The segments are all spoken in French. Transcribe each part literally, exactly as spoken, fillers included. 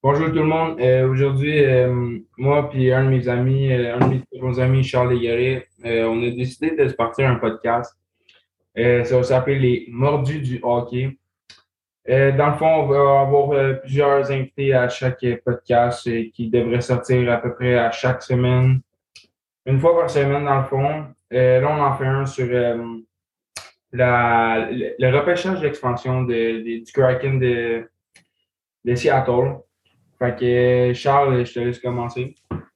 Bonjour tout le monde. Euh, aujourd'hui, euh, moi et un de mes amis, euh, un de mes très bons amis, Charles Légaré, euh, on a décidé de se partir un podcast. Euh, ça va s'appeler Les Mordus du hockey. Euh, dans le fond, on va avoir euh, plusieurs invités à chaque euh, podcast euh, qui devraient sortir à peu près à chaque semaine, une fois par semaine dans le fond. Euh, là, on en fait un sur euh, la, le, le repêchage d'expansion de, de- du Kraken de, de Seattle. Fait que euh, Charles, je te laisse commencer.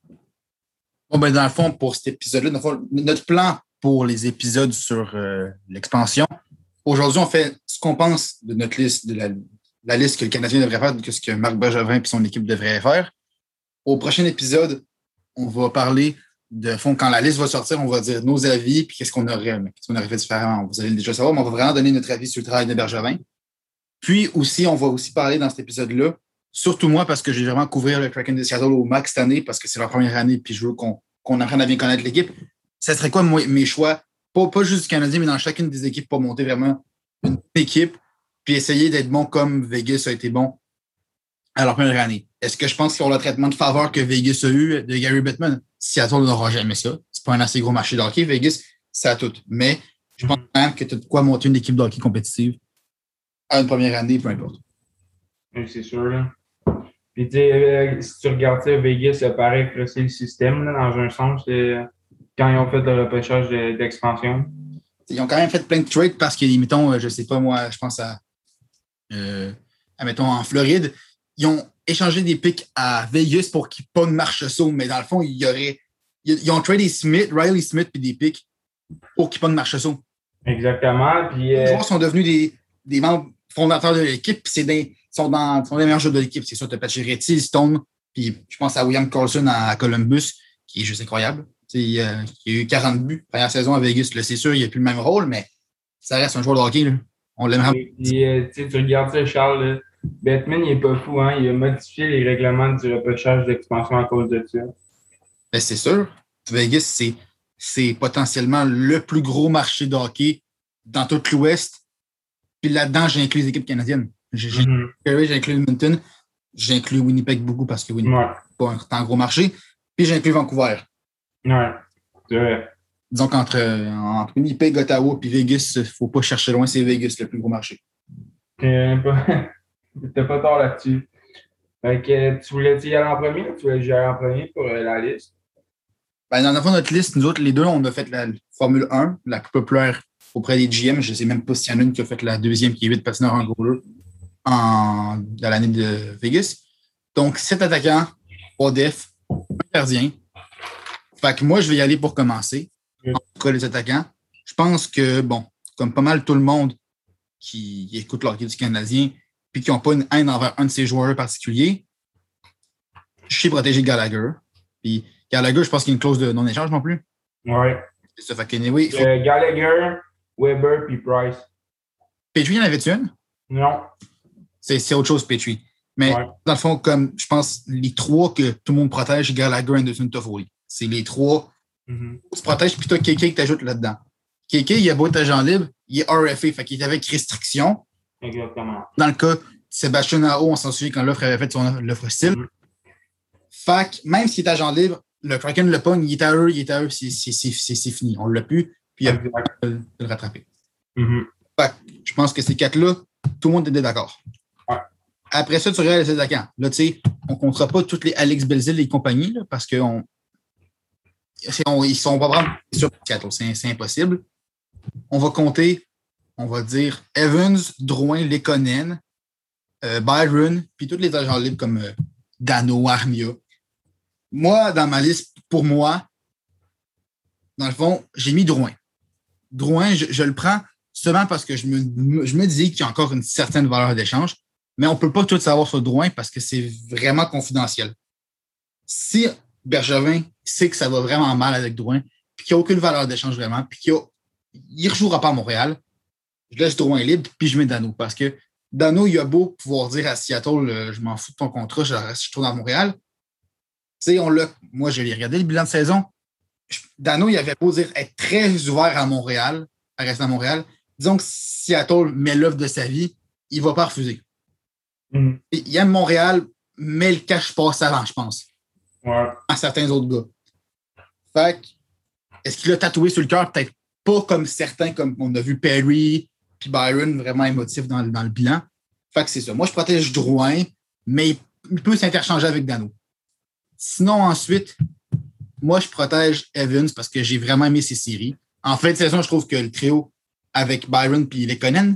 Bon, ben, dans le fond, pour cet épisode-là, dans le fond, notre plan pour les épisodes sur euh, l'expansion, aujourd'hui, on fait ce qu'on pense de notre liste, de la, la liste que le Canadien devrait faire, que ce que Marc Bergevin et son équipe devraient faire. Au prochain épisode, on va parler de fond, quand la liste va sortir, on va dire nos avis, puis qu'est-ce qu'on aurait, qu'est-ce qu'on aurait fait différemment. Vous allez le déjà savoir, mais on va vraiment donner notre avis sur le travail de Bergevin. Puis aussi, on va aussi parler dans cet épisode-là, surtout moi, parce que j'ai vraiment couvrir le Kraken de Seattle au max cette année, parce que c'est leur première année, puis je veux qu'on qu'on apprenne à bien connaître l'équipe. Ça serait quoi moi, mes choix, pas, pas juste du Canadien, mais dans chacune des équipes pour monter vraiment une équipe, puis essayer d'être bon comme Vegas a été bon à leur première année. Est-ce que je pense qu'ils ont le traitement de faveur que Vegas a eu de Gary Bettman? Seattle n'aura jamais ça. C'est pas un assez gros marché de hockey. Vegas, ça a tout. Mais je pense quand même que tu as de quoi monter une équipe de hockey compétitive à une première année, peu importe. Oui, c'est sûr, là. Puis, tu sais, euh, si tu regardes ça, Vegas, ça paraît que c'est le système, là, dans un sens, euh, quand ils ont fait le repêchage de- d'expansion. Ils ont quand même fait plein de trades parce que, mettons, je sais pas, moi, je pense à, euh, à mettons, en Floride, ils ont échangé des picks à Vegas pour qu'ils pognent Marchessault, mais dans le fond, il y aurait. Ils ont tradé Smith, Riley Smith, puis des picks pour qu'ils pognent Marchessault. Exactement. Puis, euh, Les joueurs sont devenus des, des membres fondateurs de l'équipe, puis c'est des, sont dans sont les meilleurs joueurs de l'équipe. C'est sûr, tu as Pacioretty, Stone, puis je pense à William Carlson à Columbus, qui est juste incroyable. Il, euh, il a eu quarante buts première saison à Vegas. Là, c'est sûr, il n'a plus le même rôle, mais ça reste un joueur de hockey. Là. On l'aimerait. et- puis, euh, tu sais, tu regardes ça, Charles, là, Bettman, il est pas fou, hein. Il a modifié les règlements du repêchage d'expansion à cause de ça. Ben, c'est sûr. Vegas, c'est, c'est potentiellement le plus gros marché de hockey dans tout l'Ouest. Puis là-dedans, j'ai inclus les équipes canadiennes. J'ai, j'ai, Mm-hmm. j'ai inclus Edmonton. J'ai inclus Winnipeg beaucoup parce que Winnipeg Ouais. n'est pas un, un gros marché. Puis j'ai inclus Vancouver. Ouais. C'est vrai. Disons qu'entre entre Winnipeg, Ottawa et Vegas, il ne faut pas chercher loin, c'est Vegas le plus gros marché. T'as pas, t'as pas tort là-dessus. Fait que, tu voulais y aller en premier ou tu voulais que j'aille en premier pour euh, la liste? Ben, dans le fond, notre liste, nous autres, les deux, on a fait la Formule un, la plus populaire auprès des G M. Je ne sais même pas s'il y en a une qui a fait la deuxième, qui est huit patineurs en goaler en, dans l'année de Vegas. Donc, sept attaquants, trois def, un gardien. Fait que moi, je vais y aller pour commencer. En tout cas, les attaquants. Je pense que, bon, comme pas mal tout le monde qui écoute l'hockey du Canadien puis qui n'ont pas une haine envers un de ses joueurs particuliers, je sais protéger Gallagher. Puis Gallagher, je pense qu'il y a une clause de non-échange non plus. Ouais. C'est ça. Fait que, anyway, faut... euh, Gallagher, Weber puis Price. Petrie, en avait-tu une? Non. C'est, c'est autre chose, Petrie. Mais ouais. Dans le fond, comme je pense, les trois que tout le monde protège, Gallagher, Anderson, Toffoli. C'est les trois. Mm-hmm. Tu te protèges, puis toi, K K qui t'ajoute là-dedans. K K, il a beau être agent libre, il est R F A, fait qu'il est avec restriction. Exactement. Dans le cas de Sébastien Aho, on s'en souvient quand l'offre avait fait son l'offre style. Mm-hmm. Fait que même s'il est agent libre, le Kraken le pogne, il est à eux, il est à eux, c'est, c'est, c'est, c'est, c'est fini. On ne l'a plus, puis il a pu de le rattraper. Mm-hmm. Fait que je pense que ces quatre-là, tout le monde était d'accord. Ouais. Après ça, tu regardes les attaquants. Là, tu sais, on ne comptera pas toutes les Alex Belzil et compagnie, là, parce qu'on on, ils sont pas vraiment sur Seattle, c'est, c'est impossible. On va compter, on va dire Evans, Drouin, Lekonen, euh, Byron, puis tous les agents libres comme euh, Dano, Armia. Moi, dans ma liste, pour moi, dans le fond, j'ai mis Drouin. Drouin, je, je le prends seulement parce que je me, je me dis qu'il y a encore une certaine valeur d'échange, mais on ne peut pas tout savoir sur Drouin parce que c'est vraiment confidentiel. Si Bergevin sait que ça va vraiment mal avec Drouin, puis qu'il n'y a aucune valeur d'échange vraiment, puis qu'il ne rejouera pas à Montréal, je laisse Drouin libre, puis je mets Dano. Parce que Dano, il a beau pouvoir dire à Seattle, euh, je m'en fous de ton contrat, je reste je tourne à Montréal. Tu sais, on l'a. Moi, je l'ai regardé le bilan de saison. Dano, il avait beau dire être très ouvert à Montréal, à rester à Montréal. Disons que Seattle met l'offre de sa vie, il ne va pas refuser. Mm. Il aime Montréal mais le cash passe avant, je pense. Ouais. À certains autres gars. Fait que, est-ce qu'il l'a tatoué sur le cœur? Peut-être pas comme certains, comme on a vu Perry puis Byron vraiment émotifs dans, dans le bilan. Fait que c'est ça. Moi, je protège Drouin, mais il peut s'interchanger avec Dano. Sinon, ensuite, moi, je protège Evans parce que j'ai vraiment aimé ses séries. En fin de saison, je trouve que le trio avec Byron puis Lekonen,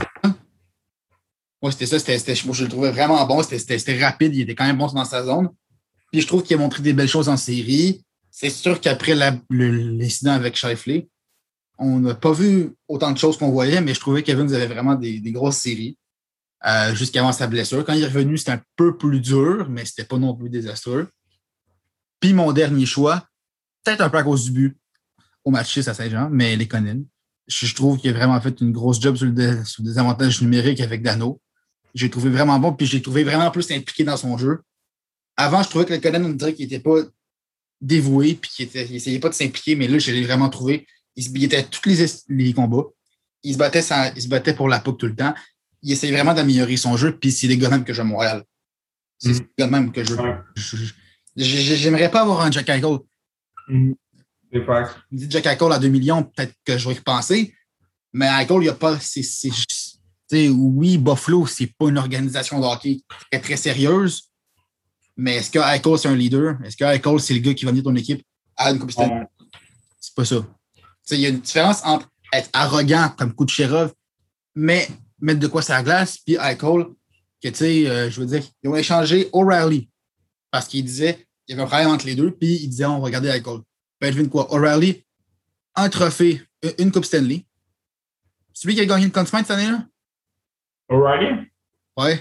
moi, c'était ça. C'était, c'était, moi, je le trouvais vraiment bon. C'était, c'était, c'était rapide. Il était quand même bon dans sa zone. Puis je trouve qu'il a montré des belles choses en série. C'est sûr qu'après la, le, l'incident avec Scheifele, on n'a pas vu autant de choses qu'on voyait, mais je trouvais qu'Evans avait vraiment des, des grosses séries euh, jusqu'avant sa blessure. Quand il est revenu, c'était un peu plus dur, mais c'était pas non plus désastreux. Puis mon dernier choix, peut-être un peu à cause du but au match six à Saint-Jean, mais Lekonen. Je, je trouve qu'il a vraiment fait une grosse job sur le, dé, sur le désavantage numérique avec Dano. J'ai trouvé vraiment bon, puis j'ai trouvé vraiment plus impliqué dans son jeu. Avant, je trouvais que Lekonen, on dirait qu'il n'était pas dévoué, puis qu'il était, il essayait pas de s'impliquer, mais là, je l'ai vraiment trouvé. Il, il était à tous les, les combats. Il se, battait sans, il se battait pour la puck tout le temps. Il essayait vraiment d'améliorer son jeu, puis c'est les gars même que je veux à Montréal. C'est mm. les gars même que je veux. Ouais. Je, je, je, j'aimerais pas avoir un Jack Eichel. Mm. C'est pas. Il dit Jack Eichel à deux millions, peut-être que je vais y repenser, mais Eichel, il n'y a pas. C'est, c'est, c'est, oui, Buffalo, c'est pas une organisation de hockey très, très sérieuse. Mais est-ce que Eichel, c'est un leader? Est-ce que Eichel, c'est le gars qui va venir ton équipe à une Coupe Stanley? Ouais. C'est pas ça. Il y a une différence entre être arrogant comme Kucherov, mais mettre de quoi sur la glace, puis Eichel, que tu sais, euh, je veux dire, ils ont échangé O'Reilly parce qu'il disait qu'il y avait un problème entre les deux, puis il disait on va regarder Eichel. Ben, devine quoi? O'Reilly, un trophée, une Coupe Stanley. C'est lui qui a gagné le Conn Smythe cette année-là? O'Reilly? Ouais.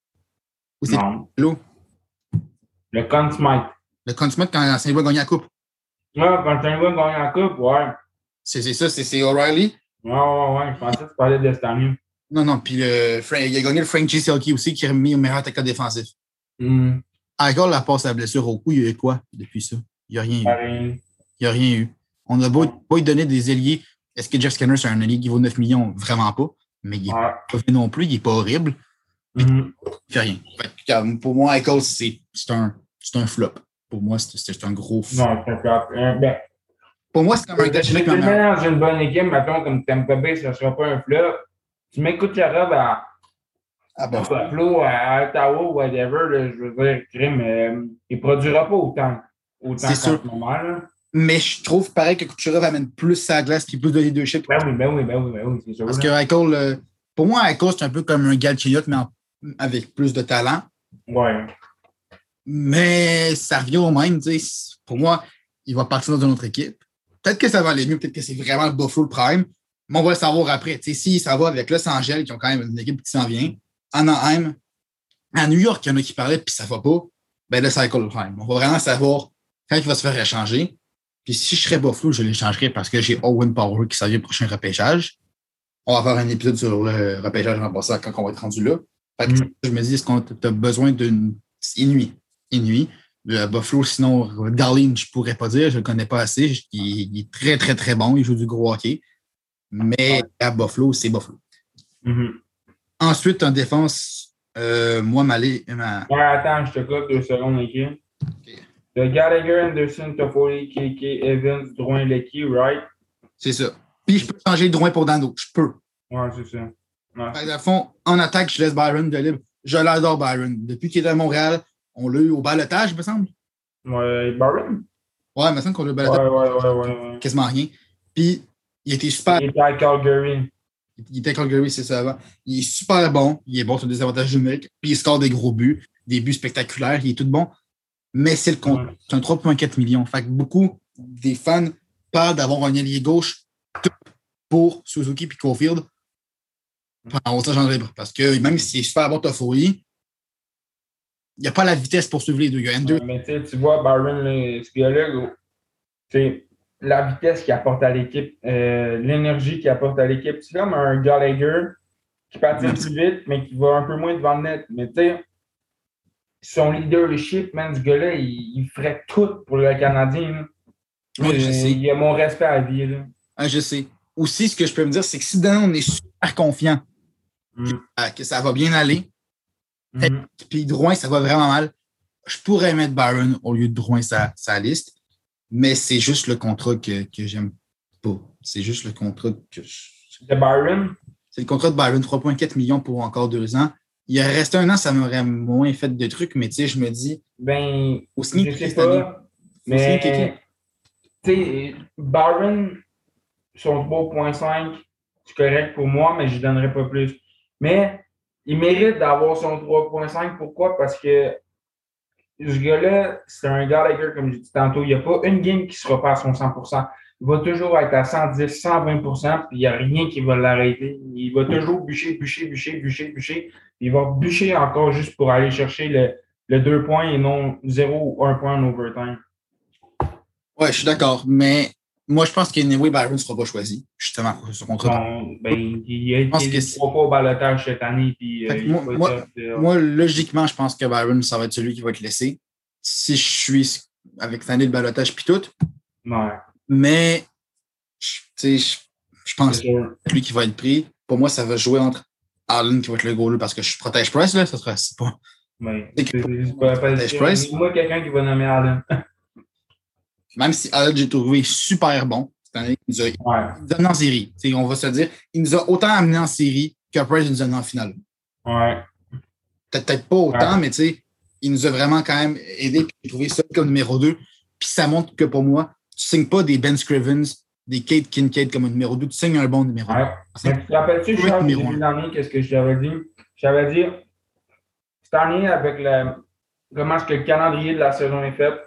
Ou c'est non. L'eau? Le Conn Smythe. Le Conn Smythe quand Saint-Louis a gagné la Coupe. Ouais, quand Saint-Louis a gagné la Coupe, ouais. C'est, c'est ça, c'est, c'est O'Reilly. Ouais, ouais, ouais. Je pensais que tu parlais de cette année. Non, non. Puis le, il a gagné le Frank Selke aussi, qui a remis au meilleur attaquant défensif. Mm. Encore la passe à la blessure au cou, il y a eu quoi depuis ça? Il n'y a rien eu. Il n'y a rien eu. On a beau, beau lui donner des ailiers. Est-ce que Jeff Skinner, c'est un ailier qui vaut neuf millions? Vraiment pas. Mais il n'est ouais. pas fait non plus. Il n'est pas horrible. Mm. Il ne fait rien. Fait, pour moi, Eichel, c'est, c'est, un, c'est un flop. Pour moi, c'est, c'est un gros flop. Non, c'est un flop. Euh, ben, pour moi, c'est comme un gars tu te mets dans une bonne équipe, mettons, comme Tampa Bay, ça ne sera pas un flop. Tu mets Kucherov à ah bon. Buffalo, à Ottawa, whatever, là, je veux dire, crime, euh, il ne produira pas autant, autant c'est sûr. Normal, mais je trouve pareil que Kucherov amène plus sa glace et plus de leadership. Ben oui, ben oui, ben oui, ben oui, c'est sûr. Parce que Eichel, euh, pour moi, Eichel, c'est un peu comme un Galchenyuk, mais en, avec plus de talent. Ouais. Mais ça revient au même, tu sais. Pour moi, il va partir dans une autre équipe. Peut-être que ça va aller mieux, peut-être que c'est vraiment le Buffalo le prime, mais on va le savoir après. Tu sais, si ça va avec Los Angeles, qui ont quand même une équipe qui s'en vient, Anaheim, à New York, il y en a qui parlaient, puis ça va pas, ben là, c'est Eichel le prime. On va vraiment savoir quand il va se faire échanger. Puis si je serais Buffalo, je l'échangerais parce que j'ai Owen Power qui s'en vient au prochain repêchage. On va faire un épisode sur le repêchage en passant quand on va être rendu là. Fait que mm. je me dis, est-ce qu'on a besoin d'une Inuit? Inuit. Le Buffalo, sinon, Darlene, je pourrais pas dire, je le connais pas assez. Il, il est très, très, très bon. Il joue du gros hockey. Mais à Buffalo, c'est Buffalo. Mm-hmm. Ensuite, en défense, euh, moi, Malé. Ma... Ouais, attends, je te coupe deux secondes, OK? OK. De Gallagher, Anderson, Toffoli, K K, Evans, Drouin, Lecky, right? C'est ça. Puis je peux changer Drouin pour Dano. Je peux. Ouais, c'est ça. Ouais. Fait, à fond, en attaque, je laisse Byron de libre. Je l'adore, Byron. Depuis qu'il est à Montréal, on l'a eu au balotage, il me semble. Ouais, Byron? Ouais, il me semble qu'on l'a eu au balotage. Ouais, ouais, ouais, ouais, ouais. Quasiment rien. Puis, il était super. Il était à Calgary. Il était à Calgary, c'est ça avant. Il est super bon. Il est bon sur des avantages numériques. Puis, il score des gros buts, des buts spectaculaires. Il est tout bon. Mais c'est le compte. Ouais. C'est un trois virgule quatre millions. Fait que beaucoup des fans parlent d'avoir un ailier gauche pour Suzuki puis Caulfield en haussage en libre. Parce que même s'il est super bon Toffoli, il n'y a pas la vitesse pour suivre les deux gars. Ouais, mais tu vois, Byron, ce gars-là, c'est la vitesse qu'il apporte à l'équipe, euh, l'énergie qu'il apporte à l'équipe. C'est comme un Gallagher qui patine plus vite, mais qui va un peu moins devant le net. Mais tu sais, son leadership, man, ce gars-là, il, il ferait tout pour le Canadien. Oui, je sais. Il a mon respect à vie. Là. Ah, je sais. Aussi, ce que je peux me dire, c'est que si dedans, on est super confiant mm. que, que ça va bien aller, Mm-hmm. Puis Drouin, ça va vraiment mal. Je pourrais mettre Byron au lieu de Drouin sa, sa liste, mais c'est juste le contrat que, que j'aime pas. C'est juste le contrat que je... De Byron? C'est le contrat de Byron, trois virgule quatre millions pour encore deux ans. Il aurait resté un an, ça m'aurait moins fait de trucs, mais tu sais, je me dis. Ben, au je sais pas, mais tu sais, Byron, son trois virgule cinq, c'est correct pour moi, mais je ne donnerais pas plus. Mais il mérite d'avoir son trois virgule cinq. Pourquoi? Parce que ce gars-là, c'est un Gallagher, comme j'ai dit tantôt. Il n'y a pas une game qui ne sera pas à son cent pour cent. Il va toujours être à cent dix, cent vingt pour cent, puis il n'y a rien qui va l'arrêter. Il va toujours bûcher, bûcher, bûcher, bûcher, bûcher. Il va bûcher encore juste pour aller chercher le, le deux points et non zéro ou un point en overtime. Ouais, je suis d'accord, mais moi, je pense qu'anyway, Byron ne sera pas choisi, justement, pour ce contrat. Bon, ben, il a été trois fois au balotage cette année. Puis, euh, moi, moi, de... moi, logiquement, je pense que Byron, ça va être celui qui va être laissé. Si je suis avec cette année de balotage puis tout. Ouais. Mais, tu sais, je, je pense que c'est lui qui va être pris. Pour moi, ça va jouer entre Allen qui va être le goaler parce que je protège Price, là. Ça sera, c'est pas. Ouais. C'est, c'est, c'est pas, protège Price. Moi, quelqu'un qui va nommer Allen. Même si Allen, j'ai trouvé super bon. Cette année, il nous a, ouais. il nous a amené en série. T'sais, on va se dire, il nous a autant amené en série que Price nous a amené en finale. Ouais. Peut-être, peut-être pas autant, ouais. mais tu sais, il nous a vraiment quand même aidé. J'ai trouvé ça comme numéro deux. Puis ça montre que pour moi, tu signes pas des Ben Scrivens, des Kate Kincaid comme un numéro deux, tu signes un bon numéro ouais. un. Tu te rappelles-tu, Charles, au début de l'année, qu'est-ce que je t'avais dit? Je t'avais dit, cette année, avec le, comment est-ce que le calendrier de la saison est fait,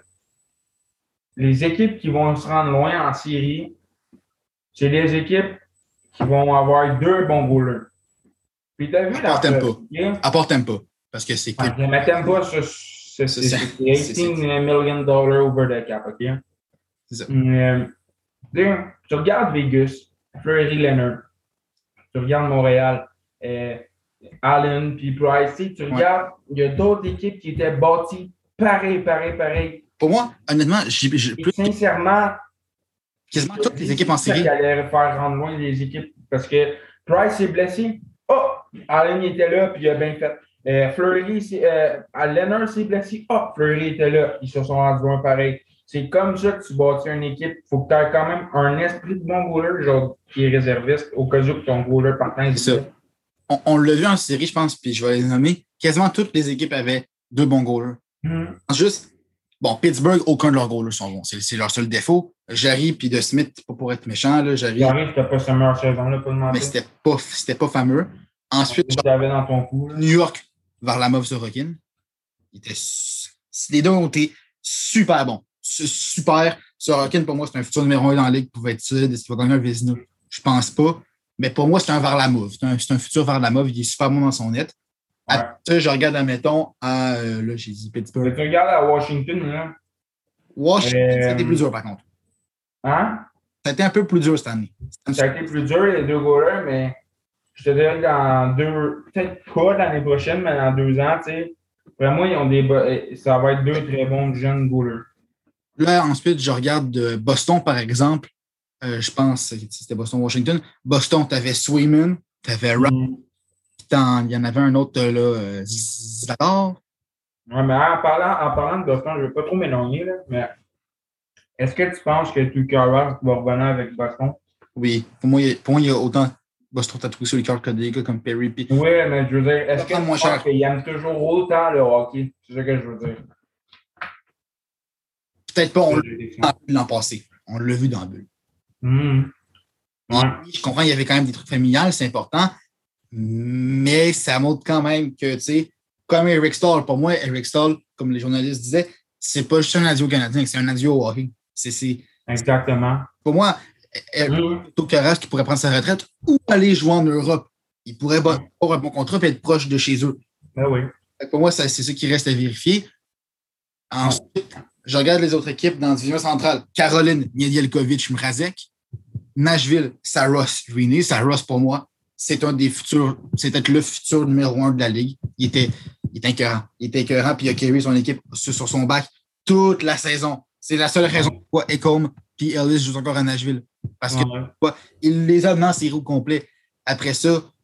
les équipes qui vont se rendre loin en série, c'est les équipes qui vont avoir deux bons goalers. Puis t'as vu la preuve, pas. Apporte pas. Parce que c'est... Ah, mais t'aimes pas, c'est, c'est, c'est, c'est dix-huit million dollars over the cap, OK? C'est ça. Euh, tu regardes Vegas, Fleury Leonard, tu regardes Montréal, euh, Allen, puis Price, tu regardes, il ouais. y a d'autres équipes qui étaient bâties pareil, pareil, pareil. Pour moi, honnêtement, j'ai, j'ai plus. Sincèrement, quasiment toutes les équipes en série. Qui allaient faire rendre loin les équipes parce que Price est blessé. Oh! Allen était là, puis il a bien fait. Euh, Fleury, euh, Leonard s'est blessé. Oh! Fleury était là. Ils se sont rendus loin pareil. C'est comme ça que tu bâtis une équipe. Il faut que tu aies quand même un esprit de bon goaler, genre qui est réserviste, au cas où ton goaler partant. C'est ça. On, on l'a vu en série, je pense, puis je vais les nommer. Quasiment toutes les équipes avaient deux bons goalers. Mm. Juste, bon, Pittsburgh, aucun de leurs goalers sont bons. C'est, c'est leur seul défaut. Jarry puis De Smith, pas pour être méchant, là, Jarry. Jarry, c'était pas sa meilleure saison, là, pas demander. Mais c'était pas, c'était pas fameux. Ensuite, tu l'avais dans ton coup. Là. New York, Varlamov, Sorokin. Les deux ont été super bons. Super. Sorokin, pour moi, c'est un futur numéro un dans la ligue, pouvait être solide. Est-ce qu'il va gagner un Vézina? Je pense pas. Mais pour moi, c'est un Varlamov. C'est un, c'est un futur Varlamov. Il est super bon dans son net. Ouais. Après, je regarde, admettons, à. Euh, là, j'ai dit Pittsburgh. Mais tu regardes à Washington, là. Washington, euh... ça a été plus dur, par contre. Hein? Ça a été un peu plus dur cette année. Ça a été plus dur, les deux goalers, mais je te dirais que dans deux. Peut-être pas l'année prochaine, mais dans deux ans, tu sais. Vraiment, ils ont des. Ça va être deux très bons jeunes goalers. Là, ensuite, je regarde de Boston, par exemple. Euh, je pense que c'était Boston-Washington. Boston, tu avais Swayman, tu avais Rock. Mm. Il y en avait un autre, là, euh, Zlatar. Ouais, mais en parlant, en parlant de Boston, je ne vais pas trop m'éloigner, là, mais est-ce que tu penses que Tuukka Rask va revenir avec Boston? Oui. Pour moi, il y a, pour moi, il y a autant Boston tatoué sur les cartes que des gars comme Perry. Puis... Oui, mais je veux dire, est-ce que tu penses qu'il aime toujours autant le hockey? C'est ça que je veux dire. Peut-être pas, on l'a vu l'an passé. On l'a vu dans la bulle. Mmh. Ouais. Je comprends, il y avait quand même des trucs familiales, c'est important. Mais ça montre quand même que, tu sais, comme Eric Stahl, pour moi, Eric Stahl, comme les journalistes disaient, c'est pas juste un adieu canadien, c'est un adieu au hockey. C'est, c'est, Exactement. Pour moi, Tuukka Rask qui pourrait prendre sa retraite ou aller jouer en Europe. Il pourrait avoir un bon contrat et être proche de chez eux. Ben oui. Pour moi, ça, c'est ça qui reste à vérifier. Ensuite, je regarde les autres équipes dans la division centrale. Caroline, Niedelkovic, Mrazek. Nashville, Saros, Rini. Saros, pour moi, c'est un des futurs, c'est peut-être le futur numéro un de la Ligue. Il était, il était écœurant. Il était écœurant, puis il a carry son équipe sur, sur son back toute la saison. C'est la seule raison pourquoi Ecom puis Ellis jouent encore à Nashville. Parce que ouais. il les a amenés en série au complet. Après ça,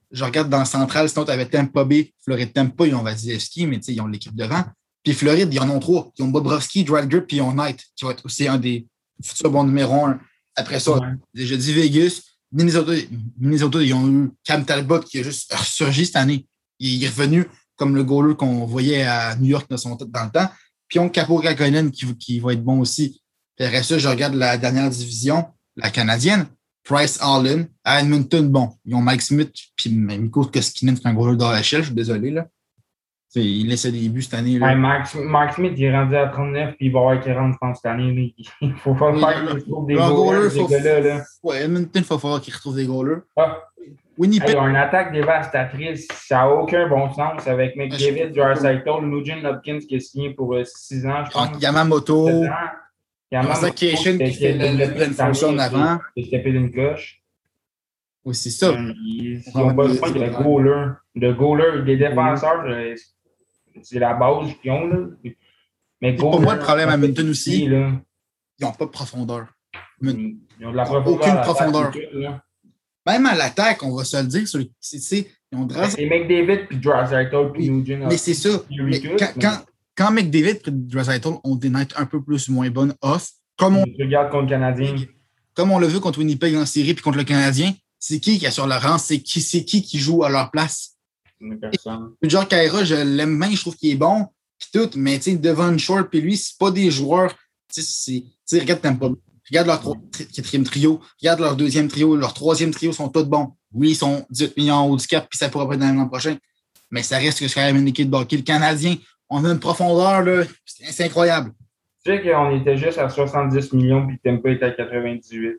je regarde dans le central, sinon tu avais Tampa Bay, Floride Tampa, ils ont Vasilevski, mais ils ont l'équipe devant. Puis Floride, ils en ont trois. Ils ont Bobrovski, Dryger, puis ils ont Knight, qui va être aussi un des futurs bons numéro un. Après ça, ouais. J'ai dit Vegas, Minnesota, Minnesota, ils ont eu Cam Talbot qui a juste ressurgi cette année. Il est revenu comme le goaler qu'on voyait à New York dans, son, dans le temps. Puis ils ont Capo Kakkonen qui, qui va être bon aussi. Puis après ça, je regarde la dernière division, la canadienne. Price Allen. À Edmonton, bon, ils ont Mike Smith puis Mikko Koskinen, c'est un goaler d'A H L, je suis désolé. Là. T'sais, il laissait des buts cette année. Là. Ouais, Mike, Mike Smith, il est rendu à trente-neuf puis il va avoir quarante, je pense, cette année. Là. Il faut pas oui, faire qu'il trouve des goalers. Faut... Là, là. Ouais, Edmonton, il faut falloir qu'il retrouve des goalers. Ah. Winnipeg. Hey, ils ont une attaque dévastatrice. Ça n'a aucun bon sens avec McDavid, Draisaitl, Nugent Hopkins qui est signé pour six ans, je pense. Yamamoto. Yamamoto qui fait le fonction en avant. Il a tapé d'une coche. Oui, c'est ça. Ils ont besoin de goalers. De goalers, des défenseurs, c'est la base qu'ils ont. Là. Mais goalers, pour moi, le problème à Edmonton aussi, là, ils n'ont pas de profondeur. Ils ont de la profondeur. Aucune profondeur. Même à l'attaque, on va se le dire, c'est ils ont Dras... C'est McDavid puis Draisaitl puis Nugent. Mais c'est ça. Mais quand, mais... Quand, quand McDavid et Draisaitl ont des nights un peu plus moins bonnes off, comme on regarde contre le Canadien, comme on l'a vu contre Winnipeg en série puis contre le Canadien, c'est qui qui assure leur rang, c'est qui c'est qui qui joue à leur place. Genre Kaira, je l'aime bien, je trouve qu'il est bon puis tout, mais tu sais Devon Shore puis lui, c'est pas des joueurs, tu sais c'est regarde t'aimes pas. Regarde leur quatrième trio, regarde leur deuxième trio, leur troisième trio sont tous bons. Oui, ils sont dix-huit millions en haut du cap, puis ça pourra pas être dans l'an prochain. Mais ça reste que c'est quand même une équipe de hockey. Le Canadien, on a une profondeur, là, c'est incroyable. Tu sais qu'on était juste à soixante-dix millions, puis Tampa était à quatre-vingt-dix-huit.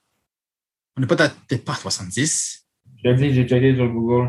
On n'est pas peut-être pas à soixante-dix. Je te dis, j'ai checké sur Google.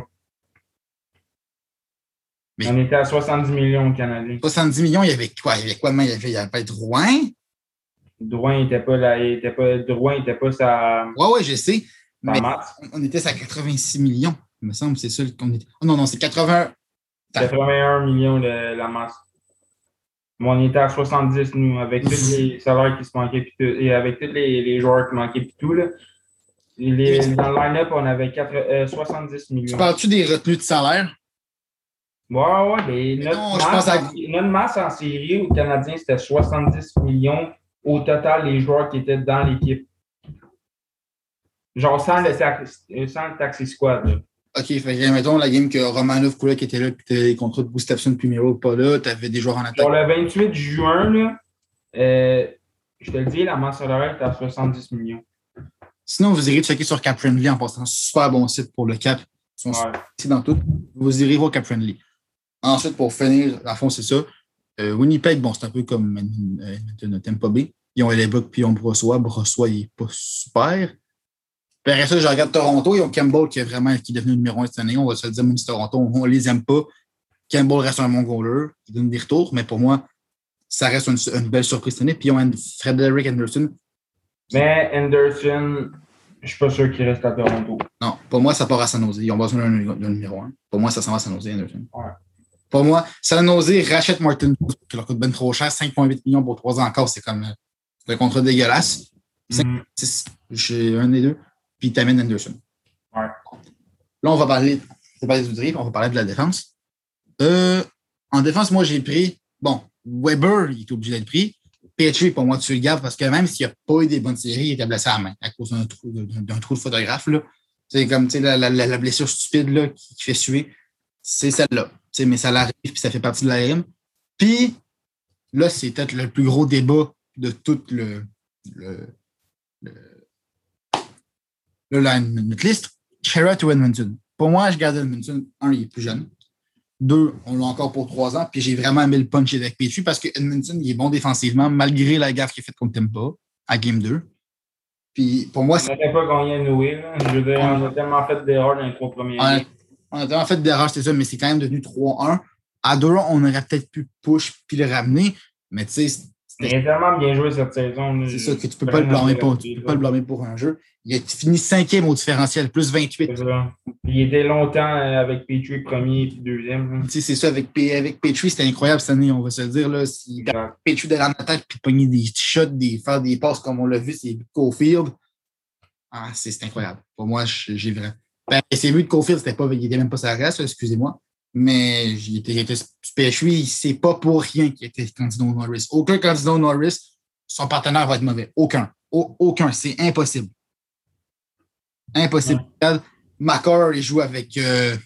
Mais on était à soixante-dix millions au Canadien. soixante-dix millions, il y avait quoi? Il y avait quoi? Il y avait, il y avait Drouin. Drouin n'était pas là, il était pas, Drouin n'était pas sa. Ouais, ouais, je sais. Mais masse. On était à quatre-vingt-six millions, il me semble, c'est ça qu'on était. Oh non, non, c'est quatre-vingts. quatre-vingt-un millions de la masse. Mais on était à soixante-dix, nous, avec tous les salaires qui se manquaient puis tout, et avec tous les, les joueurs qui manquaient puis tout. Là. Les, dans le line-up, on avait quatre, euh, soixante-dix millions. Tu parles-tu des retenues de salaire? Ouais, ouais, mais notre, non, masse, à... en, notre masse en série au Canadien, c'était soixante-dix millions. Au total, les joueurs qui étaient dans l'équipe. Genre sans le, tax, sans le taxi squad. Là. OK, fait que mettons la game que Romanov Koula qui était là, puis tu avais les contrats de Gustafsson puis Miro pas là, tu avais des joueurs en attaque. Sur le vingt-huit juin, là, euh, je te le dis, la masse salariale était à soixante-dix millions. Sinon, vous irez checker sur Cap Friendly en passant. Super bon site pour le Cap. Ils sont ouais. dans tout. Vous irez voir Cap Friendly. Ensuite, pour finir, à fond, c'est ça. Euh, Winnipeg, bon, c'est un peu comme euh, Tampa Bay. Ils ont Hellebuck puis ils ont Brossois. Brossois, il n'est pas super. Puis après ça, je regarde Toronto. Ils ont Campbell qui est vraiment qui est devenu numéro un cette année. On va se le dire, même si Toronto, on ne les aime pas. Campbell reste un bon goaler. Il donne des retours, mais pour moi, ça reste une, une belle surprise cette année. Puis ils ont Frederick Anderson. Mais Anderson, je ne suis pas sûr qu'il reste à Toronto. Non, pour moi, ça part à San Jose. Ils ont besoin d'un numéro un. Pour moi, ça s'en va à San Jose, Anderson. Ouais. Pour moi, San Jose rachète Martin qui leur coûte ben trop cher, cinq virgule huit millions pour trois ans encore, c'est comme c'est un contrat dégueulasse. Mm. J'ai un des deux, puis t'amènes Anderson. Ouais. Là, on va parler, on va parler du drift, on va parler de la défense. Euh, en défense, moi, j'ai pris, bon, Weber, il est obligé d'être pris. Petrie, pour moi, tu le gardes parce que même s'il n'a pas eu des bonnes séries, il était blessé à la main à cause d'un trou, d'un trou de photographe. Là. C'est comme la, la, la blessure stupide là, qui, qui fait suer. C'est celle-là. Mais ça l'arrive, puis ça fait partie de la R M. Puis, là, c'est peut-être le plus gros débat de tout le, le, le, le la, notre liste. Chara to Edmonton. Pour moi, je garde Edmonton. Un, il est plus jeune. Deux, on l'a encore pour trois ans. Puis j'ai vraiment aimé le punch avec Petrie parce que Edmonton, il est bon défensivement, malgré la gaffe qu'il a faite contre Tampa à Game deux. Puis pour moi, c'est. On n'avait pas gagné à Noé. Je veux dire, on a tellement fait d'erreurs dans les trois premiers games. On a tellement fait d'erreurs, c'est ça, mais c'est quand même devenu trois un. À deux, on aurait peut-être pu push puis le ramener, mais tu sais. Il a tellement bien joué cette saison. C'est ça que tu peux pas le blâmer pour, tu peux pas le blâmer pour un jeu. Il a fini cinquième au différentiel, plus vingt-huit. Il était longtemps avec Petrie premier puis deuxième. Tu sais, c'est ça, avec, avec Petrie, c'était incroyable cette année, on va se le dire. Là, si Petrie derrière la tête puis pogner des shots, des, faire des passes comme on l'a vu, c'est Cofield. Ah, c'est incroyable. Pour moi, j'ai vraiment. Ben, ses buts de Caulfield, c'était pas, il n'était même pas sa race, excusez-moi. Mais il était, il était P H huit, c'est pas pour rien qu'il était candidat au Norris. Aucun candidat au Norris, son partenaire va être mauvais. Aucun. Au, aucun. C'est impossible. Impossible. Ouais. McCarr, il joue avec. Euh,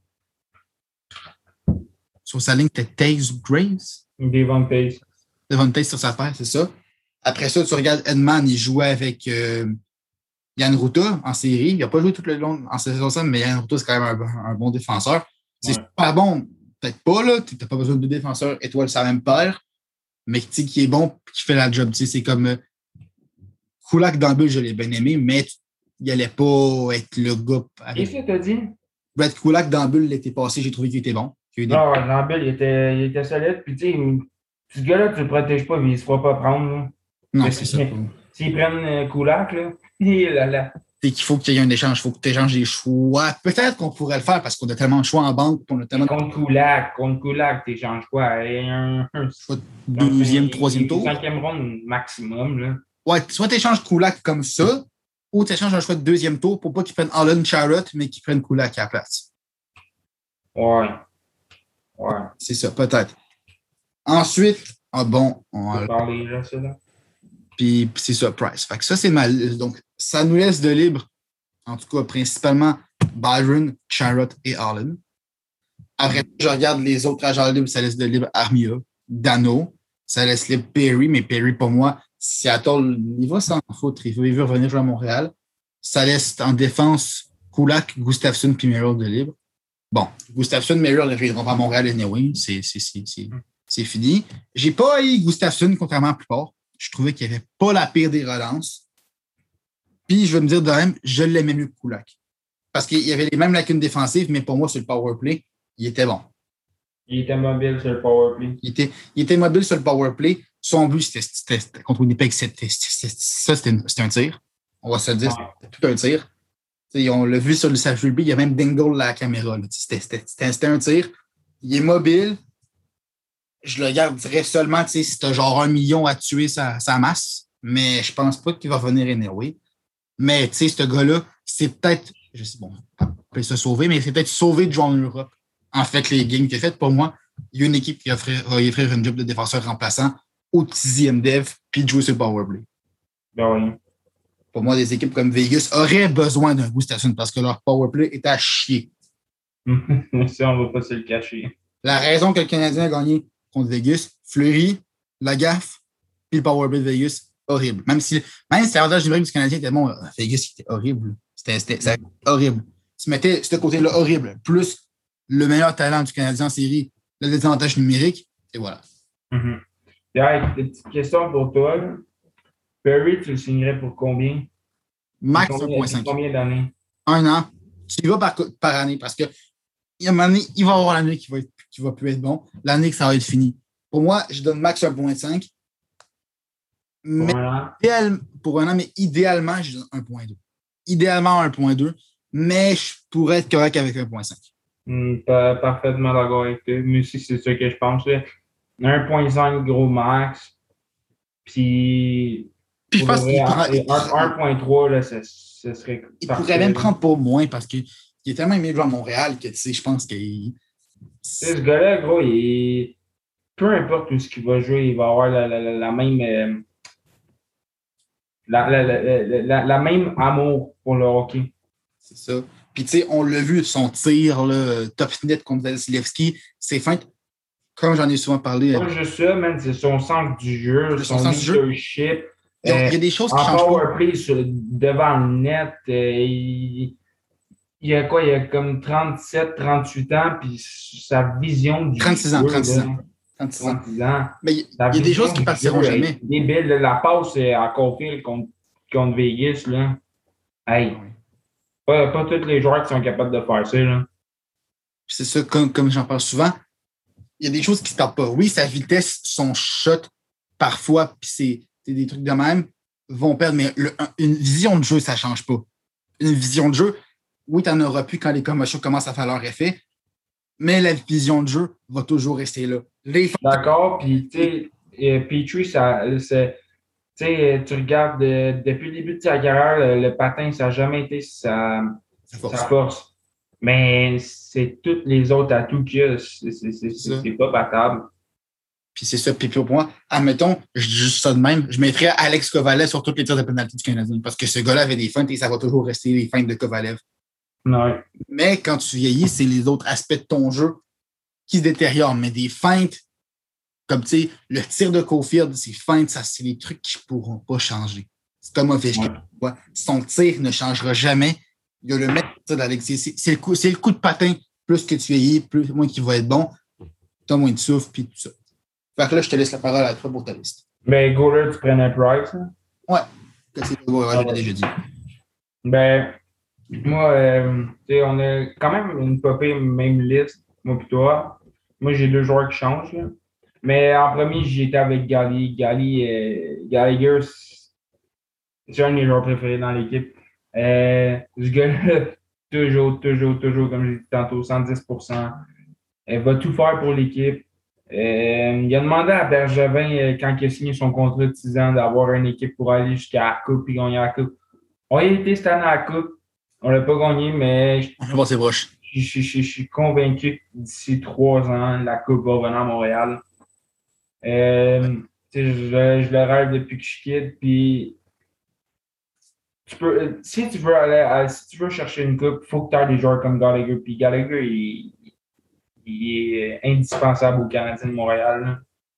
sur sa ligne, c'était Taze Graves. Devon Taze. Devon Taze sur sa paire, c'est ça. Après ça, tu regardes Edman, il jouait avec euh, Jan Rutta en série. Il n'a pas joué tout le long en saison cinq, mais Jan Rutta, c'est quand même un, un bon défenseur. C'est ouais. super bon. Peut-être pas, là. Tu n'as pas besoin de deux défenseurs étoiles sur la même paire, mais qui est bon qui fait la job. C'est comme euh, Kulak dans le but, je l'ai bien aimé, mais il n'allait pas être le gars. Qu'est-ce que tu as dit? Brett Kulak dans le but l'été passé, j'ai trouvé qu'il était bon. Des... Non, dans le but, il était, il était solide. Puis, tu sais, ce gars-là, tu ne le protèges pas, mais il ne se fera pas prendre. Là. Non, c'est ça. S'ils prennent euh, Kulak, là, là, là. C'est qu'il faut qu'il y ait un échange, il faut que tu échanges des choix. Peut-être qu'on pourrait le faire parce qu'on a tellement de choix en banque. On a tellement... Contre Kulak, contre Kulak, tu échanges quoi? Un, un, soit deuxième, un, troisième tour. Cinquième ronde maximum. Là. Ouais, soit tu échanges Kulak comme ça, ou tu échanges un choix de deuxième tour pour pas qu'ils prennent Allen Charrot, mais qu'ils prennent Kulak à la place. Ouais. Ouais. C'est ça, peut-être. Ensuite, ah bon, on va parler là, ça, là. Puis c'est ça, Price. Fait que ça, c'est mal. Donc, ça nous laisse de libre, en tout cas, principalement Byron, Charrot et Allen. Après, je regarde les autres agents libres, ça laisse de libre Armia, Dano, ça laisse libre Perry, mais Perry, pour moi, Seattle, il va s'en foutre, il veut, il veut revenir jouer à Montréal. Ça laisse en défense Kulak, Gustafsson puis Merrill de libre. Bon, Gustafsson, Merrill ne reviendront pas à Montréal anyway, c'est, c'est, c'est, c'est, c'est fini. J'ai pas haï Gustafsson, contrairement à la plupart. Je trouvais qu'il n'y avait pas la pire des relances. Puis, je vais me dire de même, je l'aimais mieux que Kulak. Parce qu'il y avait les mêmes lacunes défensives, mais pour moi, sur le power play, il était bon. Il était mobile sur le power play. Il était, il était mobile sur le power play. Son but, c'était, c'était, c'était contre Winnipeg, c'était, c'était, ça, c'était, c'était un tir. On va se le dire, ouais. C'était tout un tir. T'sais, on l'a vu sur le Safety B, il y a même Dingle à la caméra. Là. C'était, c'était, c'était, c'était un tir. Il est mobile. Je le garderais seulement si tu as genre un million à tuer sa, sa masse. Mais je pense pas qu'il va revenir anyway. Mais tu sais, ce gars-là, c'est peut-être, je sais, bon, on peut se sauver, mais c'est peut-être sauvé de jouer en Europe. En fait, les games qu'il a fait, pour moi, il y a une équipe qui va offrir une job de défenseur remplaçant au dixième dev puis de jouer sur le powerplay. Ben oui. Pour moi, des équipes comme Vegas auraient besoin d'un Gustafsson parce que leur powerplay est à chier. Ça, on ne va pas se le cacher. La raison que le Canadien a gagné contre Vegas, Fleury, la gaffe, puis le powerplay de Vegas, horrible. Même si, même si l'avantage numérique du Canadien était bon, Vegas, c'était horrible. C'était, c'était, c'était horrible. Tu mettais ce côté-là horrible, plus le meilleur talent du Canadien en série, le désavantage numérique, et voilà. Mm-hmm. Derek, une petite question pour toi. Là. Perry, tu le signerais pour combien? Max un virgule cinq. Combien d'années? Un an. Tu y vas par, par année parce que il y a une année, il va y avoir l'année qui va, être, qui va plus être bon, l'année que ça va être fini. Pour moi, je donne max un virgule cinq. Mais idéal, pour un an, mais idéalement, je donne un virgule deux. Idéalement un virgule deux, mais je pourrais être correct avec un virgule cinq. Mm, parfaitement d'accord avec toi. Moi aussi, c'est ça que je pense. Là. un virgule cinq gros max. Puis, Puis je pense qu'il un virgule trois, là, ça, ça serait. Il parfait. Pourrait même prendre pas moins parce qu'il est tellement aimé de jouer à Montréal que tu sais, je pense qu'il. Ce gars-là, gros, il... peu importe où ce qu'il va jouer, il va avoir la, la, la, la même. Euh... La, la, la, la, la même amour pour le hockey. C'est ça. Puis, tu sais, on l'a vu, son tir, là, top net contre Vasilevski, c'est fin. Comme j'en ai souvent parlé. Pas juste ça, man, c'est son sens du jeu, son, son leadership. Il y, a, il y a des choses qui changent. En powerplay devant le net, euh, il, il y a quoi? Il y a comme trente-sept, trente-huit ans, puis sa vision du trente-six ans, trente-six ans. trente-six ans. Mais il y, il y a des choses qui ne partiront jamais. Débile, la passe à Caulfield contre, contre Vegas, là. Hey, oui. pas, pas tous les joueurs qui sont capables de faire ça, là. C'est ça, comme, comme j'en parle souvent, il y a des choses qui ne se tapent pas. Oui, sa vitesse, son shot, parfois, puis c'est, c'est des trucs de même, vont perdre, mais le, une vision de jeu, ça ne change pas. Une vision de jeu, oui, tu n'en auras plus quand les commotions commencent à faire leur effet, mais la vision de jeu va toujours rester là. Les... D'accord, puis tu sais, Petrie, ça, c'est, tu sais, tu regardes, euh, depuis le début de sa carrière, le, le patin, ça n'a jamais été sa, sa force. Sa force. Mais c'est tous les autres atouts qu'il y a. C'est, c'est, c'est, c'est, c'est pas battable. Puis c'est ça. Puis pour moi, admettons, je dis juste ça de même, je mettrais Alex Kovalev sur toutes les tirs de pénalité du Canadien parce que ce gars-là avait des feintes et ça va toujours rester les feintes de Kovalev. Ouais. Mais quand tu vieillis, c'est les autres aspects de ton jeu qui se détériorent. Mais des feintes, comme tu sais, le tir de Caulfield, ces feintes, ça, c'est des trucs qui ne pourront pas changer. C'est comme Ovechkin. Ouais. Son tir ne changera jamais. Il y a le mec d'Alex. C'est, c'est, le coup, c'est le coup de patin. Plus que tu vieillis, plus moins qu'il va être bon. T'as moins de souffle, puis tout ça. Fait que là, je te laisse la parole à toi pour ta liste. Ben, Goaler, tu prenais Price. Hein? Ouais. C'est le ouais, je l'ai déjà dit. Ben, moi, euh, tu sais, on a quand même une popée même liste, moi pis toi. Moi, j'ai deux joueurs qui changent. Là. Mais en premier, j'étais avec Gali. Gali, euh, Gallagher, c'est un de mes joueurs préférés dans l'équipe. Euh, ce gars-là, toujours, toujours, toujours, comme j'ai dit tantôt, cent dix pour cent. Elle va tout faire pour l'équipe. Euh, il a demandé à Bergevin, euh, quand il a signé son contrat de six ans, d'avoir une équipe pour aller jusqu'à la Coupe et gagner la Coupe. On a été cette année à la Coupe. On l'a pas gagné, mais je, On va voir ses broches. je, je, je, je suis convaincu que d'ici trois ans, la Coupe va revenir à Montréal. Euh, je, je le rêve depuis que je suis kid. Puis, tu peux, si tu veux aller à, si tu veux chercher une coupe, il faut que tu aies des joueurs comme Gallagher. Puis Gallagher, il, il est indispensable au Canadien de Montréal.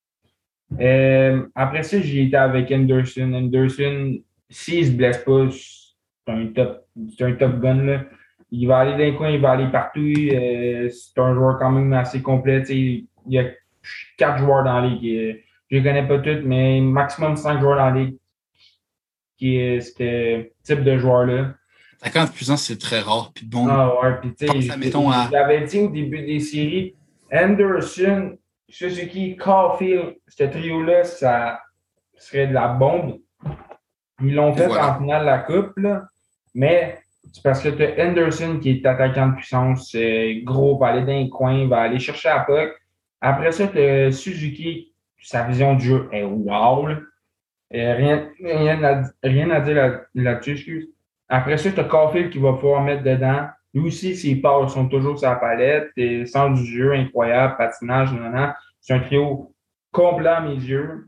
Euh, après ça, j'ai été avec Anderson. Anderson, s'il ne se blesse pas, c'est un top, c'est un top gun. Là. Il va aller d'un coin, il va aller partout. Euh, c'est un joueur quand même assez complet. T'sais, il y a quatre joueurs dans la ligue. Je ne les connais pas tous, mais maximum cinq joueurs dans la ligue qui est ce type de joueur-là. cinquante puissance, c'est très rare. Puis bon, ah ouais, puis tu sais, je, à... je l'avais dit au début des séries, Anderson, Suzuki, Caulfield, ce trio-là, ça serait de la bombe. Ils l'ont fait voilà. En finale de la Coupe, là, mais c'est parce que tu as Anderson qui est attaquant de puissance, euh, gros, va aller dans les coins, va aller chercher la puck. Après ça, tu as Suzuki, sa vision du jeu est wow. Là. Euh, rien, rien, à, rien à dire là, là-dessus, excuse. Après ça, tu as Caulfield qui va pouvoir mettre dedans. Lui aussi, ses passes sont toujours sur la palette. Et sens du jeu incroyable, patinage, nanana. C'est un trio complet à mes yeux.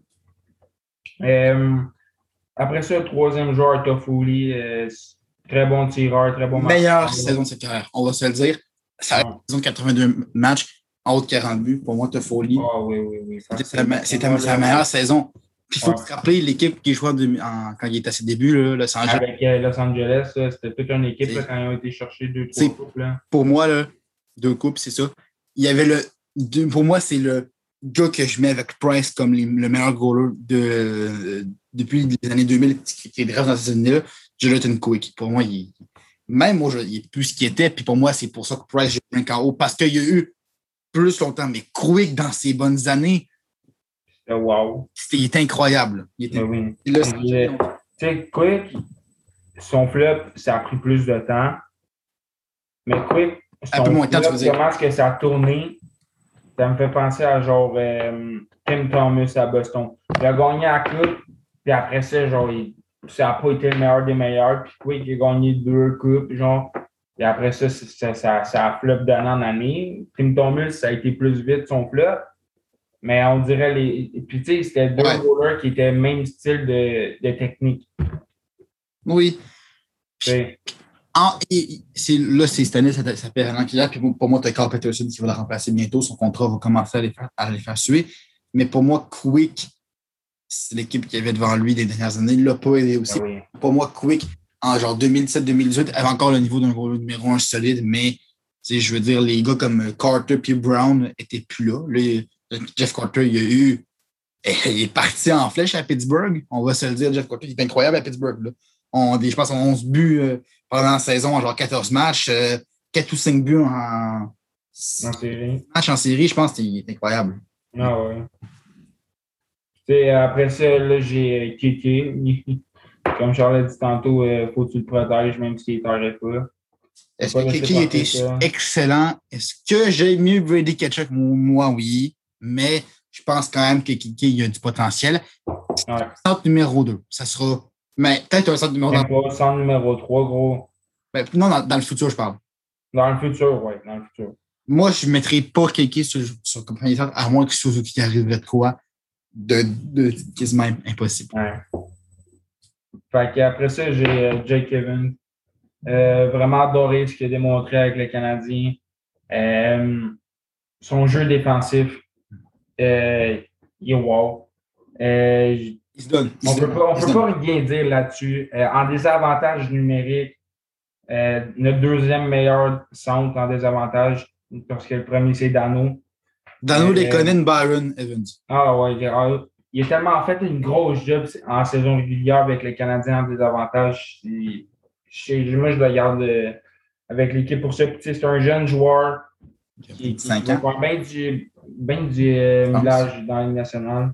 Euh, après ça, le troisième joueur, Toffoli. Euh, très bon tireur, très bon match. Meilleure saison de sa carrière, on va se le dire. Ça a été une saison de quatre-vingt-deux matchs, en haut de quarante buts. Pour moi, Toffoli. Ah oui, oui, oui. C'était sa, c'était sa meilleure saison. Puis il faut ouais. se rappeler l'équipe qui jouait de, en, quand il était à ses débuts, là, Los Angeles. Avec euh, Los Angeles, là, c'était toute une équipe là, quand ils ont été chercher deux, trois coupes. Là. Pour moi, là, deux coupes, c'est ça. Il y avait le. Deux, pour moi, c'est le gars que je mets avec Price comme les, le meilleur goaler de, euh, depuis les années deux mille qui, qui est grave dans cette année-là. Jonathan Quick. Pour moi, il, même moi, je, il est plus ce qu'il était. Puis pour moi, c'est pour ça que Price, j'ai mis en haut. Parce qu'il y a eu plus longtemps. Mais Quick, dans ses bonnes années, wow. C'était, il était incroyable. Il était, oui. Tu sais, Quick, son flop, ça a pris plus de temps. Mais Quick, son flop, comment est-ce que ça a tourné? Ça me fait penser à genre euh, Tim Thomas à Boston. Il a gagné la coupe, puis après ça, genre, il, ça n'a pas été le meilleur des meilleurs. Puis Quick, il a gagné deux coupes, genre. Et après ça, ça, ça, ça a flop d'année en année. Tim Thomas, ça a été plus vite son flop. Mais on dirait les. Puis tu sais, c'était deux ouais. goalers qui étaient le même style de, de technique. Oui. Puis, en, et, c'est, là, c'est cette année, ça s'appelle Alain Claire. Puis pour moi, tu as Carl Peterson qui va le remplacer bientôt. Son contrat va commencer à les faire, à les faire suer. Mais pour moi, Quick, c'est l'équipe qui avait devant lui des dernières années. Il ne l'a pas aidé aussi. Ah oui. Pour moi, Quick, en genre deux mille dix-sept deux mille dix-huit, avait encore le niveau d'un goaler numéro un solide. Mais je veux dire, les gars comme Carter et Brown n'étaient plus là. là Jeff Carter, il a eu. Il est parti en flèche à Pittsburgh. On va se le dire, Jeff Carter, il est incroyable à Pittsburgh. Là. On, je pense qu'on a onze buts euh, pendant la saison, en genre quatorze matchs, euh, quatre ou cinq buts en, en série. Match en série, je pense qu'il est incroyable. Ah ouais. T'sais, après ça, là, j'ai Kéké. Comme Charles l'a dit tantôt, il euh, faut que tu le protèges, même s'il ne t'arrête pas. Est-ce que Kéké était ça. excellent? Est-ce que j'ai mieux Brady Ketchuk? Moi, oui. Mais je pense quand même que Kéké, il a du potentiel. Ouais. Centre numéro deux, ça sera. Mais peut-être un centre numéro trois. Centre numéro trois, gros. Ben, non, dans, dans le futur, je parle. Dans le futur, oui, dans le futur. Moi, je ne mettrais pas Keke sur, sur comme premier centre, à moins que Suzuki arriverait de quoi de, de quasiment impossible. Ouais. Fait qu'après ça, j'ai euh, Jake Evans. Euh, vraiment adoré ce qu'il a démontré avec les Canadiens. Euh, son jeu défensif, euh, il est wow. Euh, Il se donne. Il on se peut donne. pas, on Il se peut donne. pas rien dire là-dessus. Euh, en désavantage numérique, euh, notre deuxième meilleur centre en désavantage, parce que le premier, c'est Dano. Dano, Euh, Lekonen, Byron, Evans. Ah ouais, il a, il a tellement fait une grosse job en saison régulière avec les Canadiens en désavantage. C'est- je- Moi, je le garde euh, avec l'équipe pour ça. Puis, tu sais, c'est un jeune joueur qui, qui, qui cinq va ans. faire bien du, bien du euh, pense. millage dans la Ligue nationale.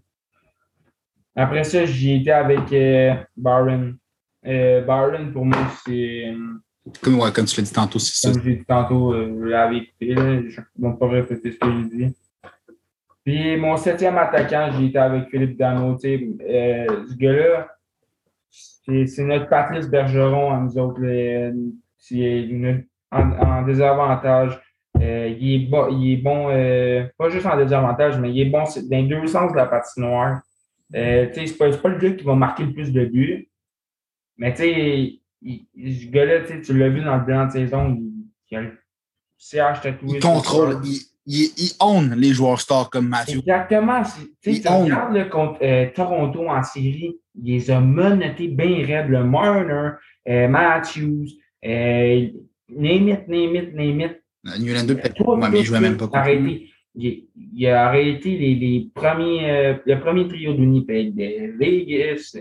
Après ça, j'y étais avec euh, Byron. Euh, Byron, pour moi, c'est, euh, Comme, ouais, comme tu l'as dit tantôt, c'est ça. comme j'ai dit tantôt, euh, je l'avais écouté, là, je ne vais pas répéter ce que j'ai dit. Puis mon septième attaquant, j'ai été avec Philippe Dano. Tu sais, euh, ce gars-là, c'est, c'est notre Patrice Bergeron à nous autres. Là. C'est une- en, en désavantage. Euh, il, est bon, il est bon, euh, pas juste en désavantage, mais il est bon dans les deux sens de la patinoire. Euh, tu sais, c'est pas, c'est pas le gars qui va marquer le plus de buts. Mais tu sais, il- il- ce gars-là, tu sais, tu l'as vu dans le bilan de saison, il, il a le C H tatoué. Il sur le contrôle, corps. il, il, il own les joueurs stars comme Matthew. Exactement. C'est- Tu sais, Il tu own. regardes là, contre euh, Toronto en série, il les a menottés bien raides. Le Marner, euh, Matthews, euh, name it, name it, name it. Nylander, peut-être. Tout, Ouais, mais il tout, jouait tout même pas contre lui. arrêté. Il, il a arrêté les, les premiers, euh, le premier trio de Winnipeg, de Vegas,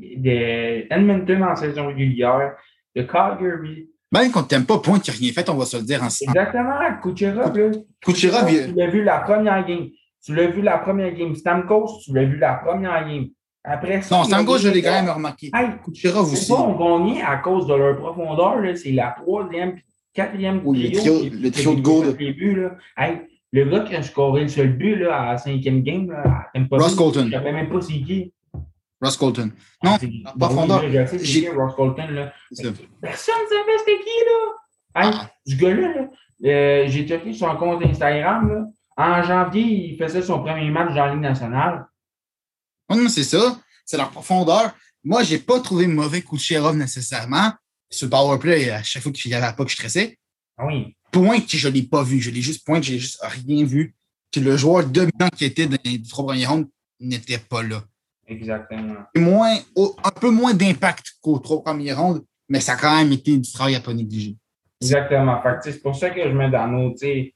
de Edmonton en saison régulière, de Calgary. Même quand tu n'aimes pas Point, qui n'a rien fait, on va se le dire en Exactement, Kucherov, là. Kucherov, il- Tu l'as vu la première game. Tu l'as vu la première game. Stamkos, tu l'as vu la première game. Après ça, Non, il y a Stamkos, je des l'ai quand gars- même remarqué. Hey, Kucherov c'est aussi. pas, on gagnait à cause de leur profondeur. Là. C'est la troisième, puis quatrième Oui, le trio. trio- qui- le qui trio de fait Gould. les buts, là. Hey, le gars qui a scoré le seul but là, à la cinquième game, là, à Tampa Ross Bay, Colton. je ne savais même pas c'est qui. Ross Colton. Non, Ah, c'est- en bon, profondeur. oui, là, je sais c'est j'ai- qui, Ross Colton. Là. C'est ça. Personne ne savait c'était qui, là. Hey, Ah. ce gars-là, là, euh, j'ai checké son compte Instagram. Là. En janvier, il faisait son premier match dans la Ligue nationale. Non, non, c'est ça. C'est leur profondeur. Moi, j'ai pas trouvé mauvais Kucherov nécessairement. Sur le powerplay, à chaque fois qu'il y avait la puck, je stressais. Ah oui. Point que je l'ai pas vu. Je l'ai juste point que j'ai juste rien vu. Que le joueur dominant qui était dans les trois premières rondes n'était pas là. Exactement. Et moins, au- un peu moins d'impact qu'aux trois premières rondes, mais ça a quand même été du travail à pas négliger. Exactement. Fait que, tu sais, c'est pour ça que je mets Dano. tu sais.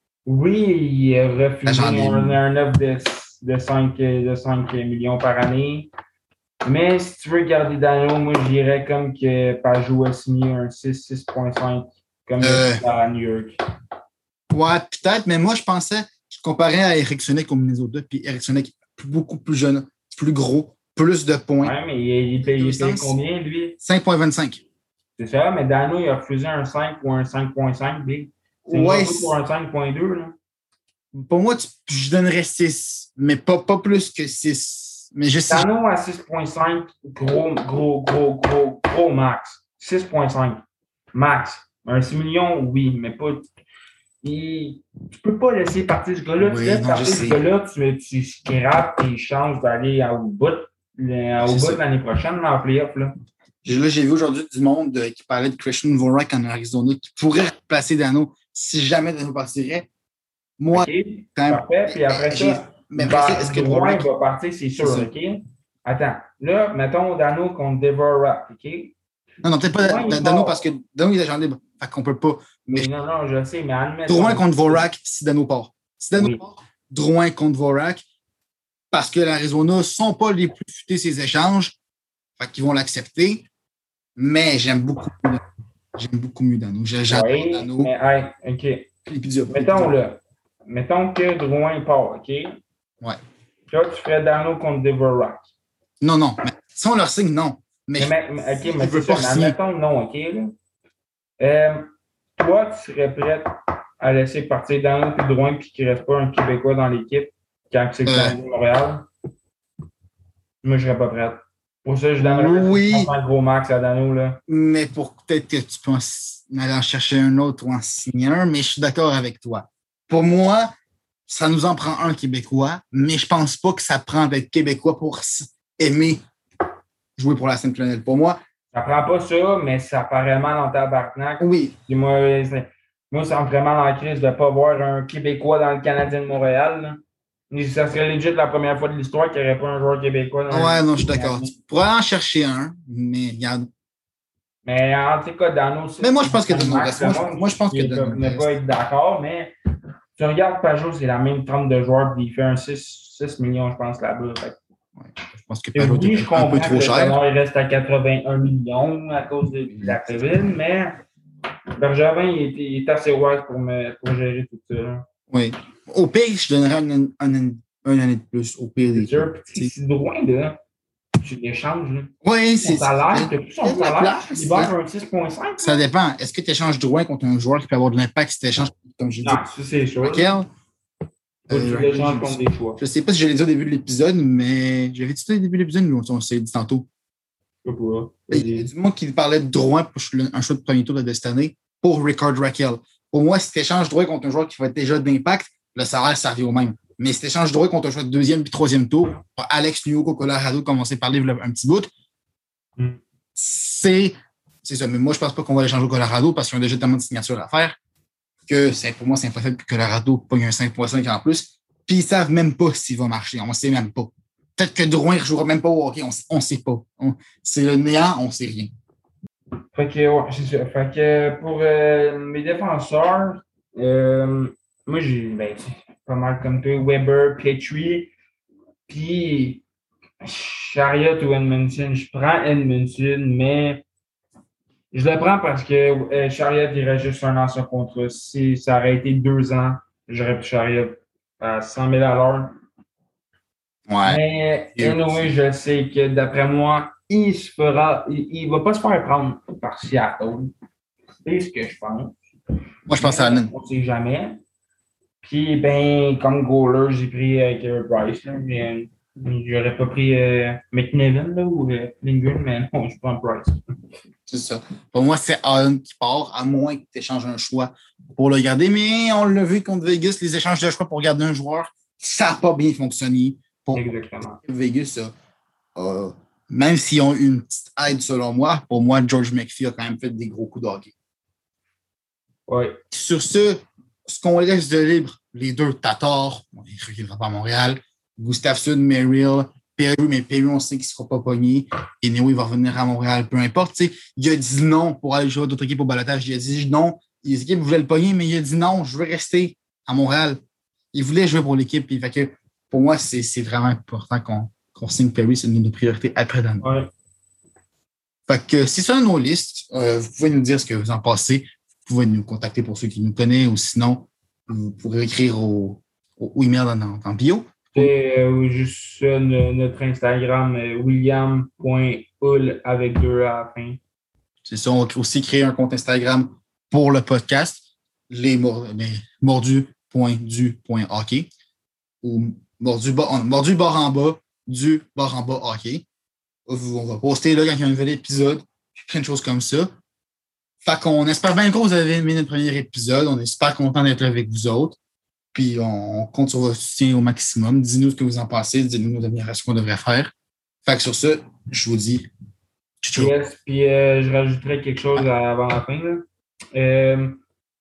Oui, il a refusé J'en ai un, vu. un offre de, de, cinq, de cinq millions par année. Mais si tu veux garder Dano, moi, je dirais comme que Pajot a signé un six, six virgule cinq comme Euh. à New York. Ouais, peut-être, mais moi, je pensais, je comparais à Eric Sonic au Minnesota, puis Eric Sonic, beaucoup plus jeune, plus gros, plus de points. Ouais, mais il, il paye, il paye sens. combien, lui? cinq virgule vingt-cinq. C'est ça, mais Dano, il a refusé un cinq ou un cinq virgule cinq, lui. C'est Ouais, ouais, pour un cinq virgule deux, là. pour moi, tu- je donnerais six, mais pas, pas plus que six. Mais je sais. Dano à six virgule cinq, gros, gros, gros, gros, gros max. six virgule cinq. Max. Un six millions, oui, mais pas. Il, tu peux pas laisser partir ce gars-là. Oui, tu laisses non, partir je ce sais. gars-là, tu, tu scrapes tes chances d'aller au bout, le- au C'est bout ça. de l'année prochaine dans le playoff. Là. Là, j'ai vu aujourd'hui du monde euh, qui parlait de Christian Dvorak en Arizona qui pourrait replacer Dano si jamais Dano partirait. Moi, OK? quand même. Parfait. Puis après j'ai- ça, mais après ça, Ba- est-ce que Drouin Dvorak. va partir, c'est sûr. C'est ça. OK? Attends. Là, mettons Dano contre Dvorak. OK? Non, non, peut-être pas Drouin, il Da- Dano part. parce que Dano, il est agent libre. Fait qu'on peut pas. Mais Mais non, non, je sais, mais admettons. Drouin contre Dvorak si Dano part. Si Dano Oui. part, Drouin contre Dvorak parce que l'Arizona ne sont pas les plus futés ces échanges. Fait qu'ils vont l'accepter. Mais j'aime beaucoup mieux Dano. J'aime beaucoup mieux Dano. J'ai- J'adore Oui, Dano. mais hey, OK. Puis Pizza- Mettons Pizza. là. Mettons que Drouin part, OK? Ouais. Là, tu ferais Dano contre Dvorak. Non, non. Mais si on leur signe, non. Mais, Mais, mais- OK, il mais veut c'est pas ça. signer. Mais admettons non, OK? Là. Euh, toi, tu serais prêt à laisser partir Dano puis Drouin puis qu'il ne reste pas un Québécois dans l'équipe quand c'est le Euh. Canadien de Montréal? Moi, je ne serais pas prêt. Pour ça, je donnerais Oui. un gros max à Dano. Là. Mais pour peut-être que tu peux en, aller en chercher un autre ou en signer un, mais je suis d'accord avec toi. Pour moi, ça nous en prend un Québécois, mais je pense pas que ça prend d'être Québécois pour aimer jouer pour la Sainte-Clonelle. Pour moi, ça prend pas ça, mais ça paraît mal en tabarnak. Oui. Puis moi, moi, ça me ferait mal en crise de ne pas voir un Québécois dans le Canadien de Montréal. Là. Ça serait legit la première fois de l'histoire qu'il n'y aurait pas un joueur québécois. Dans ouais, le... non, je suis d'accord. Tu pourrais en chercher un, mais regarde. Mais en tout cas, Dano, c'est. Mais moi, je pense que Dano reste. Moi, je, moi, je pense que Dano ne pas être d'accord, mais tu regardes Pajot, c'est la même trente de joueurs, puis il fait un six millions, je pense, là-bas. Ouais, je pense que Pajot oui, est un peu trop cher. Il reste à quatre-vingt-un millions à cause de la COVID, mais Bergevin, il est, il est assez wise pour, me, pour gérer tout ça. Oui. Au pire, je donnerais une, une, une année de plus. Au pire des cas. C'est loin de là. Tu l'échanges. Oui, c'est ça. Salaire, tu as plus son salaire. Il va avoir un six virgule cinq. Ça dépend. Est-ce que tu échanges Drouin contre un joueur qui peut avoir de l'impact si tu échanges, comme j'ai dit? Non, ça, c'est sûr. Lequel? Euh, tu l'échanges contre des choix. Je ne sais pas si je l'ai dit au début de l'épisode, mais j'avais dit ça au début de l'épisode, mais on s'est dit tantôt. Je sais pas. Il y a du monde qui parlait de Drouin pour un choix de premier tour de cette année pour Rickard Rakell. Pour moi, si tu échanges Drouin contre un joueur qui va être déjà d'impact, le salaire, ça revient au même. Mais si tu échanges Drouin contre un choix de deuxième puis troisième tour, Alex Nyuko Colorado, comme on s'est parlé un petit bout, mm. c'est, c'est ça. Mais moi, je pense pas qu'on va l'échanger au Colorado parce qu'ils ont déjà tellement de signatures à faire que c'est, pour moi, c'est impossible que Colorado pogne un cinq virgule cinq en plus. Puis ils savent même pas s'il va marcher. On ne sait même pas. Peut-être que Drouin ne jouera même pas au hockey. On ne sait pas. On, c'est le néant, on ne sait rien. Fait que, ouais, c'est ça. Fait que pour euh, mes défenseurs, euh, moi, j'ai ben, pas mal comme toi, Weber, Petrie, puis Chariot ou Edmondson. Je prends Edmondson, mais je le prends parce que euh, Chariot irait juste un an sur contrat. Si ça aurait été deux ans, j'aurais pris Chariot à cent mille à l'heure. Ouais. Mais anyway, je sais que d'après moi, il se fera, il ne va pas se faire prendre par Seattle. C'est ce que je pense. Moi, je pense à Allen. On ne sait jamais. Puis, ben, comme goaler, j'ai pris euh, Carey Price. Là, mais j'aurais pas pris euh, McNevin là, ou euh, Lindgren, mais non, je prends Price. C'est ça. Pour moi, c'est Allen qui part, à moins que tu échanges un choix pour le garder. Mais on l'a vu contre Vegas, les échanges de choix pour garder un joueur, ça n'a pas bien fonctionné. Pour Exactement. Vegas, ça. Euh, même s'ils ont eu une petite aide, selon moi, pour moi, George McPhee a quand même fait des gros coups de hockey. Oui. Sur ce, ce qu'on laisse de libre, les deux, Tatar, on ne reviendra pas à Montréal, Gustafsson, Merrill, Perry, mais Perry, on sait qu'il ne sera pas pogné. Et Néo, il va revenir à Montréal, peu importe. T'sais, il a dit non pour aller jouer à d'autres équipes au balotage. Il a dit non. Les équipes voulaient le pogner, mais il a dit non, je veux rester à Montréal. Il voulait jouer pour l'équipe. Puis, fait que, pour moi, c'est, c'est vraiment important qu'on, qu'on signe Perry. C'est une de nos priorités après Dano. Ouais. Fait que c'est ça nos listes. Euh, vous pouvez nous dire ce que vous en pensez. Vous pouvez nous contacter pour ceux qui nous connaissent ou sinon, vous pourrez écrire au, au email dans, dans bio. C'est euh, juste euh, notre Instagram, euh, william point hull avec deux A à la fin. C'est ça. On va aussi créer un compte Instagram pour le podcast, les mordu point du point hockey ou mordu, mordu barre en bas, du barre en bas hockey. On va poster là quand il y a un nouvel épisode, plein de choses comme ça. Fait qu'on espère bien que vous avez aimé notre premier épisode. On est super content d'être là avec vous autres. Puis on compte sur votre soutien au maximum. Dites-nous ce que vous en pensez. Dites-nous nos améliorations qu'on devrait faire. Fait que sur ce, je vous dis ciao. Yes, puis euh, je rajouterais quelque chose avant la fin. Là. Euh,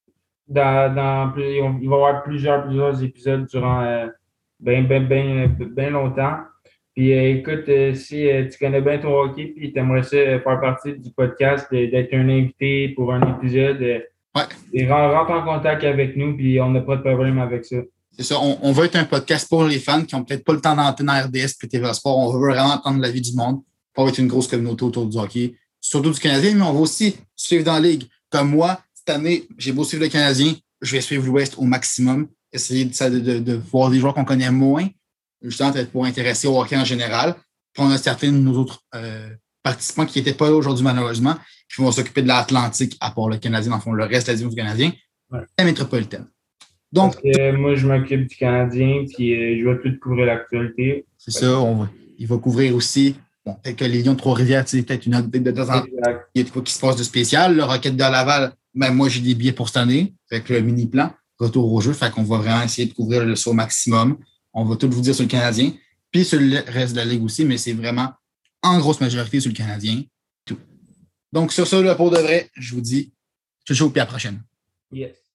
dans, dans, il va y avoir plusieurs, plusieurs épisodes durant euh, bien, bien, bien, bien longtemps. Puis euh, écoute, euh, si euh, tu connais bien ton hockey et tu aimerais ça euh, faire partie du podcast, euh, d'être un invité pour un épisode, euh, ouais. et rentre en contact avec nous, puis on n'a pas de problème avec ça. C'est ça, on, on veut être un podcast pour les fans qui n'ont peut-être pas le temps d'entendre R D S et T V A Sport. On veut vraiment entendre la vie du monde pour être une grosse communauté autour du hockey, surtout du Canadien, mais on va aussi suivre dans la ligue. Comme moi, cette année, j'ai beau suivre le Canadien, je vais suivre l'Ouest au maximum, essayer de, de, de, de voir des joueurs qu'on connaît moins, justement peut-être pour intéresser au hockey en général. Puis on a certains de nos autres euh, participants qui n'étaient pas là aujourd'hui malheureusement, qui vont s'occuper de l'Atlantique, à part le Canadien, dans le fond, le reste de la division du Canadien, ouais. La métropolitaine. Donc, euh, moi, je m'occupe du Canadien, puis euh, je vais tout couvrir l'actualité. C'est ça, on va, il va couvrir aussi Bon, peut-être que les Lions de Trois-Rivières, c'est peut-être une update de temps en temps. Exact. Il y a de quoi qui se passe de spécial. Le Rocket de Laval, ben, moi, j'ai des billets pour cette année, avec le mini-plan, retour au jeu. Fait qu'on va vraiment essayer de couvrir le saut au maximum. On va tout vous dire sur le Canadien, puis sur le reste de la Ligue aussi, mais c'est vraiment en grosse majorité sur le Canadien. Tout. Donc, sur ça, là, pour de vrai, je vous dis, ciao, ciao, puis à la prochaine. Yes.